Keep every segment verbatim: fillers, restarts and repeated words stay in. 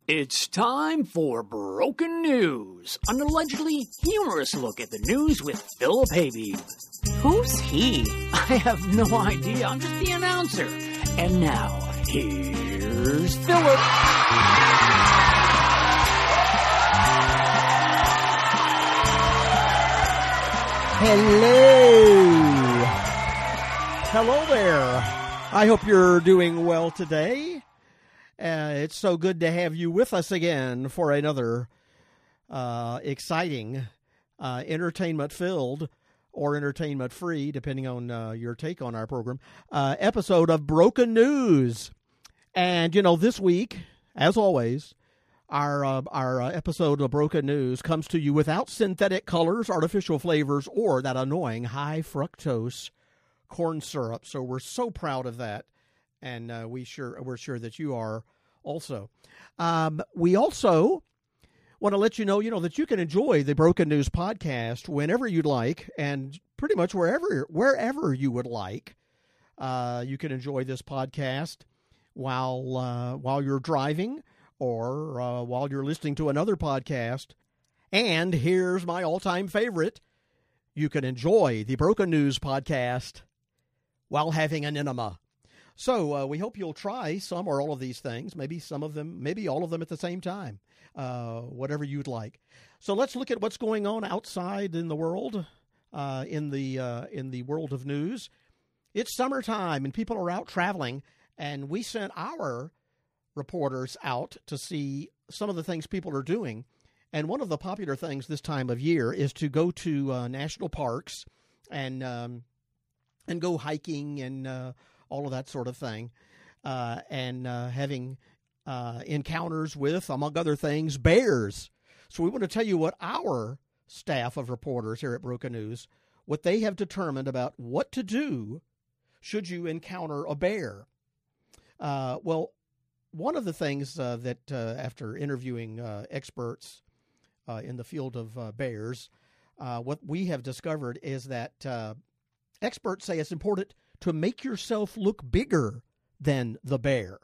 It's time for Broken News, an allegedly humorous look at the news with Philip Haybeeb. Who's he? I have no idea. I'm just the announcer. And now, here's Philip. Hello. Hello there. I hope you're doing well today. Uh, it's so good to have you with us again for another uh, exciting, uh, entertainment-filled or entertainment-free, depending on uh, your take on our program, uh, episode of Broken News. And, you know, this week, as always, our uh, our uh, episode of Broken News comes to you without synthetic colors, artificial flavors, or that annoying high fructose corn syrup. So we're so proud of that. And uh, we sure we're sure that you are also. Um, we also want to let you know, you know, that you can enjoy the Broken News podcast whenever you'd like, and pretty much wherever wherever you would like. Uh, you can enjoy this podcast while uh, while you're driving or uh, while you're listening to another podcast. And here's my all-time favorite: you can enjoy the Broken News podcast while having an enema. So uh, we hope you'll try some or all of these things, maybe some of them, maybe all of them at the same time, uh, whatever you'd like. So let's look at what's going on outside in the world, uh, in the uh, in the world of news. It's summertime and people are out traveling, and we sent our reporters out to see some of the things people are doing. And one of the popular things this time of year is to go to uh, national parks and um, and go hiking and uh, all of that sort of thing, uh, and uh, having uh, encounters with, among other things, bears. So we want to tell you what our staff of reporters here at Broken News, what they have determined about what to do should you encounter a bear. Uh, well, one of the things uh, that uh, after interviewing uh, experts uh, in the field of uh, bears, uh, what we have discovered is that uh, experts say it's important to make yourself look bigger than the bear.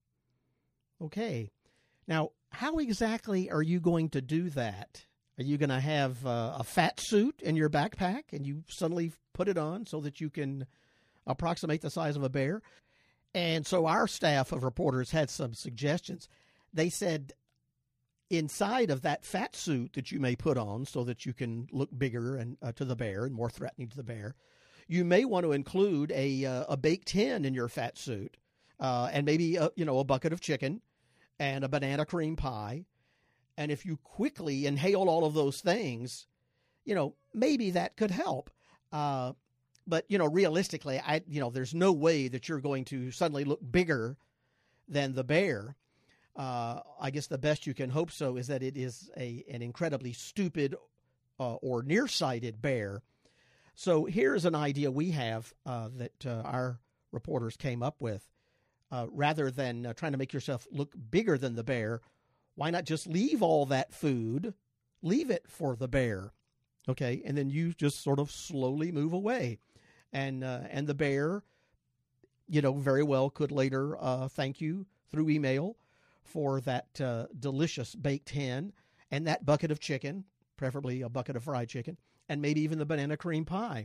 Okay. Now, how exactly are you going to do that? Are you going to have uh, a fat suit in your backpack and you suddenly put it on so that you can approximate the size of a bear? And so our staff of reporters had some suggestions. They said inside of that fat suit that you may put on so that you can look bigger and uh, to the bear and more threatening to the bear, you may want to include a uh, a baked hen in your fat suit, uh, and maybe a, you know a bucket of chicken and a banana cream pie. And if you quickly inhale all of those things, you know maybe that could help. Uh, but you know realistically, I you know there's no way that you're going to suddenly look bigger than the bear. Uh, I guess the best you can hope so is that it is a an incredibly stupid uh, or nearsighted bear. So here's an idea we have uh, that uh, our reporters came up with. Uh, rather than uh, trying to make yourself look bigger than the bear, why not just leave all that food, leave it for the bear, okay? And then you just sort of slowly move away. And uh, and the bear, you know, very well could later uh, thank you through email for that uh, delicious baked hen and that bucket of chicken, preferably a bucket of fried chicken, and maybe even the banana cream pie.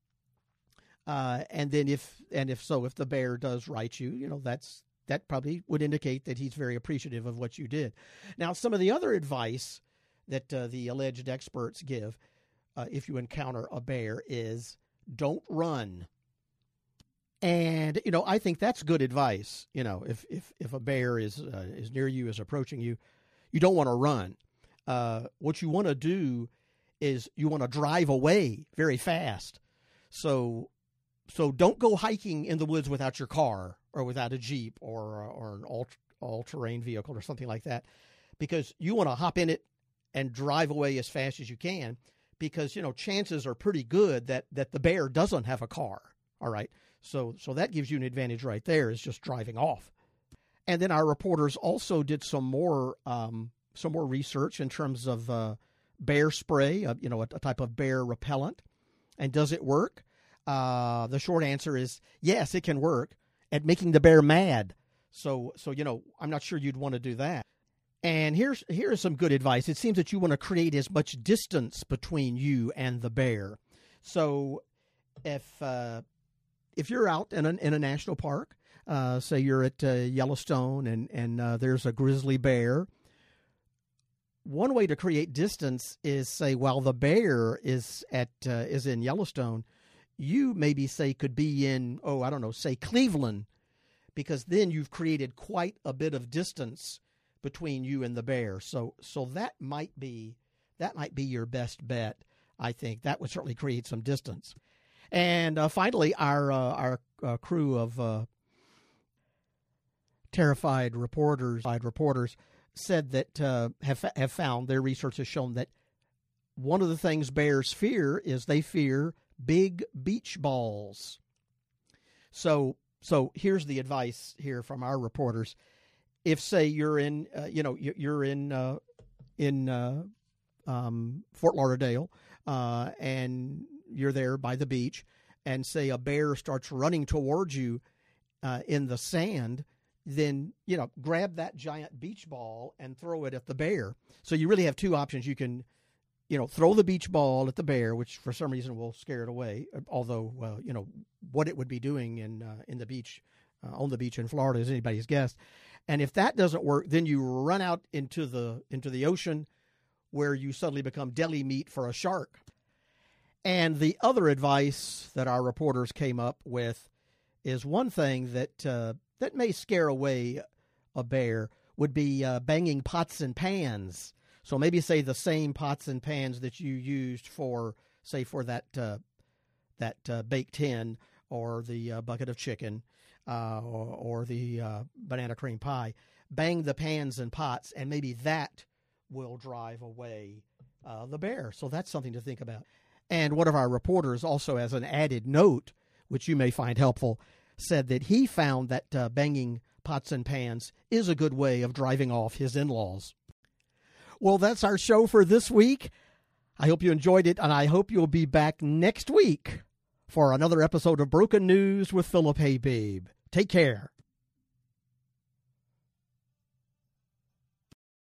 Uh, and then if, and if so, if the bear does write you, you know, that's, that probably would indicate that he's very appreciative of what you did. Now, some of the other advice that uh, the alleged experts give, uh, if you encounter a bear, is don't run. And, you know, I think that's good advice. You know, if, if, if a bear is, uh, is near you, is approaching you, you don't want to run. Uh, what you want to do is you want to drive away very fast. So, so don't go hiking in the woods without your car or without a Jeep or, or an all, all-terrain vehicle or something like that, because you want to hop in it and drive away as fast as you can, because, you know, chances are pretty good that, that the bear doesn't have a car. All right. So, so that gives you an advantage right there, is just driving off. And then our reporters also did some more, um, some more research in terms of, uh, bear spray, uh, you know, a, a type of bear repellent. And does it work? Uh, the short answer is yes, it can work at making the bear mad. So, so, you know, I'm not sure you'd want to do that. And here's here's some good advice. It seems that you want to create as much distance between you and the bear. So if uh, if you're out in a, in a national park, uh, say you're at uh, Yellowstone and, and uh, there's a grizzly bear, one way to create distance is, say, while the bear is at uh, is in Yellowstone, you maybe, say, could be in, oh, I don't know, say Cleveland, because then you've created quite a bit of distance between you and the bear. So so that might be that might be your best bet, I think. That would certainly create some distance. And uh, finally, our uh, our uh, crew of uh, terrified reporters, reporters said that uh, have have found, their research has shown that one of the things bears fear is they fear big beach balls. So so here's the advice here from our reporters. If, say, you're in, uh, you know, you're in uh, in uh, um, Fort Lauderdale, uh, and you're there by the beach, and say a bear starts running towards you uh, in the sand, then, you know, grab that giant beach ball and throw it at the bear. So you really have two options. You can, you know, throw the beach ball at the bear, which for some reason will scare it away. Although, well, you know, what it would be doing in uh, in the beach, uh, on the beach in Florida is anybody's guess. And if that doesn't work, then you run out into the into the ocean, where you suddenly become deli meat for a shark. And the other advice that our reporters came up with is one thing that uh, that may scare away a bear would be uh, banging pots and pans. So maybe, say, the same pots and pans that you used for, say, for that uh, that uh, baked hen or the uh, bucket of chicken. Uh, or, or the uh, banana cream pie, bang the pans and pots, and maybe that will drive away uh, the bear. So that's something to think about. And one of our reporters also, as an added note, which you may find helpful, said that he found that uh, banging pots and pans is a good way of driving off his in-laws. Well, that's our show for this week. I hope you enjoyed it, and I hope you'll be back next week for another episode of Broken News with Philip Habib. Take care.